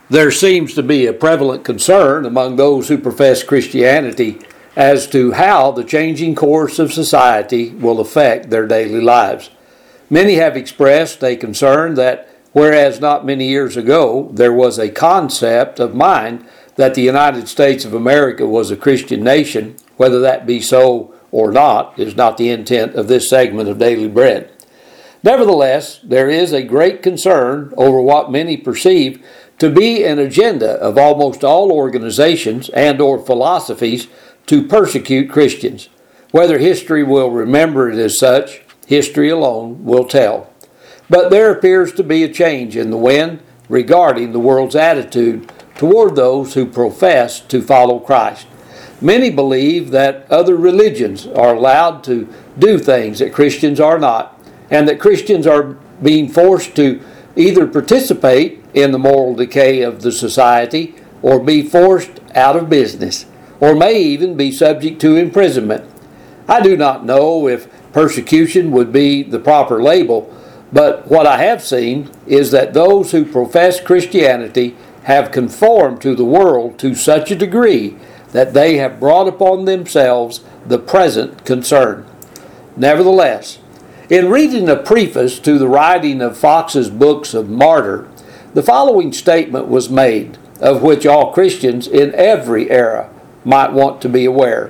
There seems to be a prevalent concern among those who profess Christianity as to how the changing course of society will affect their daily lives. Many have expressed a concern that whereas not many years ago there was a concept of mind that the United States of America was a Christian nation, whether that be so or not is not the intent of this segment of Daily Bread. Nevertheless, there is a great concern over what many perceive to be an agenda of almost all organizations and or philosophies to persecute Christians. Whether history will remember it as such, history alone will tell. But there appears to be a change in the wind regarding the world's attitude toward those who profess to follow Christ. Many believe that other religions are allowed to do things that Christians are not, and that Christians are being forced to either participate in the moral decay of the society or be forced out of business, or may even be subject to imprisonment. I do not know if persecution would be the proper label, but what I have seen is that those who profess Christianity have conformed to the world to such a degree that they have brought upon themselves the present concern. Nevertheless, in reading a preface to the writing of Fox's books of Martyr, the following statement was made, of which all Christians in every era might want to be aware.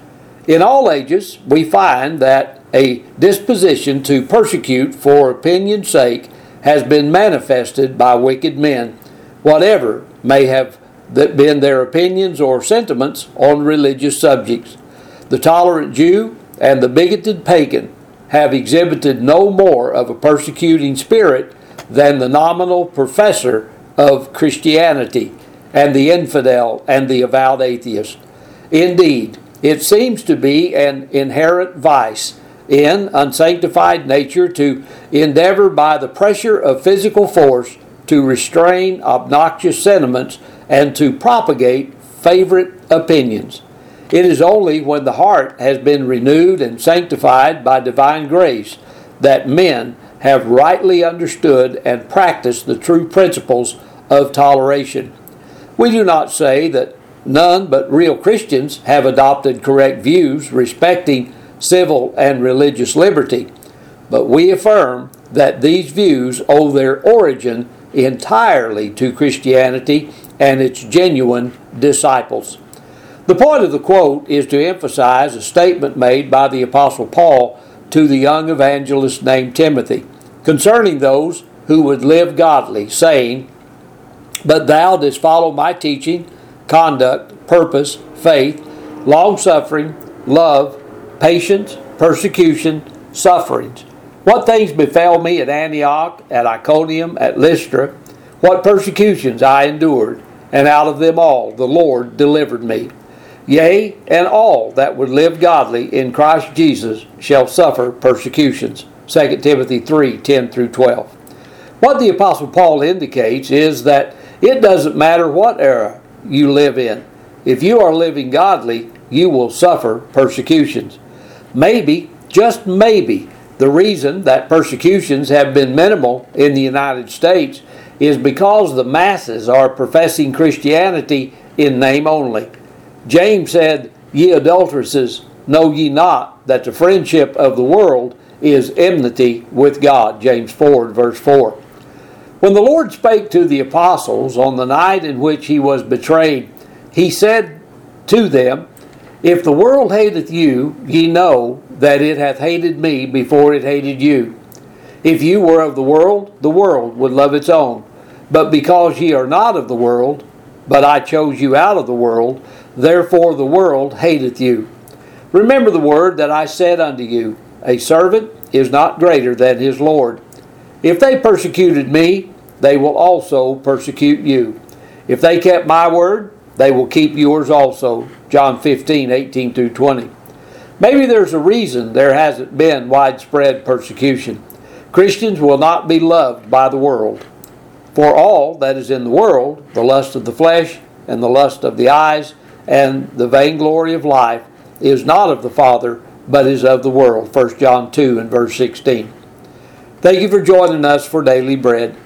In all ages, we find that a disposition to persecute for opinion's sake has been manifested by wicked men, whatever may have been their opinions or sentiments on religious subjects. The tolerant Jew and the bigoted pagan have exhibited no more of a persecuting spirit than the nominal professor of Christianity and the infidel and the avowed atheist. Indeed, it seems to be an inherent vice in unsanctified nature to endeavor by the pressure of physical force to restrain obnoxious sentiments and to propagate favorite opinions. It is only when the heart has been renewed and sanctified by divine grace that men have rightly understood and practiced the true principles of toleration. We do not say that none but real Christians have adopted correct views respecting civil and religious liberty, but we affirm that these views owe their origin entirely to Christianity and its genuine disciples. The point of the quote is to emphasize a statement made by the Apostle Paul to the young evangelist named Timothy concerning those who would live godly, saying, "But thou didst follow my teaching, conduct, purpose, faith, long-suffering, love, patience, persecution, sufferings. What things befell me at Antioch, at Iconium, at Lystra, what persecutions I endured, and out of them all the Lord delivered me. Yea, and all that would live godly in Christ Jesus shall suffer persecutions." 2 Timothy 3:10-12. What the Apostle Paul indicates is that it doesn't matter what era you live in. If you are living godly, you will suffer persecutions. Maybe, just maybe, the reason that persecutions have been minimal in the United States is because the masses are professing Christianity in name only. James said, "Ye adulteresses, know ye not that the friendship of the world is enmity with God?" James 4, verse 4. When the Lord spake to the apostles on the night in which he was betrayed, he said to them, "If the world hateth you, ye know that it hath hated me before it hated you. If you were of the world would love its own. But because ye are not of the world, but I chose you out of the world, therefore the world hateth you. Remember the word that I said unto you, a servant is not greater than his Lord. If they persecuted me, they will also persecute you. If they kept my word, they will keep yours also." John 15:18-20. Maybe there's a reason there hasn't been widespread persecution. Christians will not be loved by the world. For all that is in the world, the lust of the flesh, and the lust of the eyes, and the vainglory of life, is not of the Father, but is of the world. 1 John 2 and verse 16. Thank you for joining us for Daily Bread.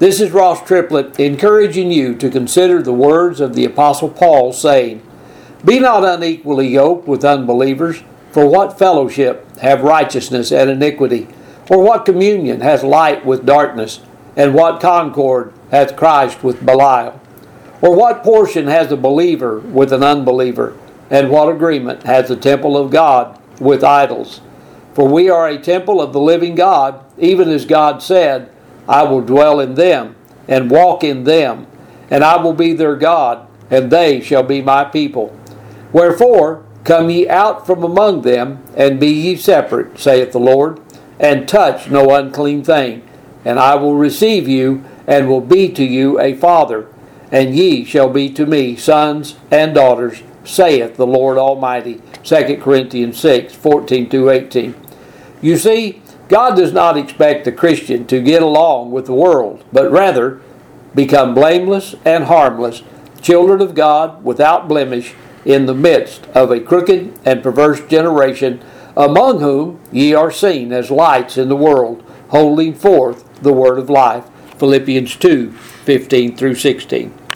This is Ross Triplett encouraging you to consider the words of the Apostle Paul saying, "Be not unequally yoked with unbelievers, for what fellowship have righteousness and iniquity? Or what communion has light with darkness? And what concord hath Christ with Belial? Or what portion has a believer with an unbeliever? And what agreement has the temple of God with idols? For we are a temple of the living God, even as God said, I will dwell in them, and walk in them, and I will be their God, and they shall be my people. Wherefore, come ye out from among them, and be ye separate, saith the Lord, and touch no unclean thing. And I will receive you, and will be to you a father, and ye shall be to me sons and daughters, saith the Lord Almighty." 2 Corinthians 6:14-18. You see, God does not expect the Christian to get along with the world, but rather become blameless and harmless, children of God without blemish, in the midst of a crooked and perverse generation, among whom ye are seen as lights in the world, holding forth the word of life. Philippians 2:15-16.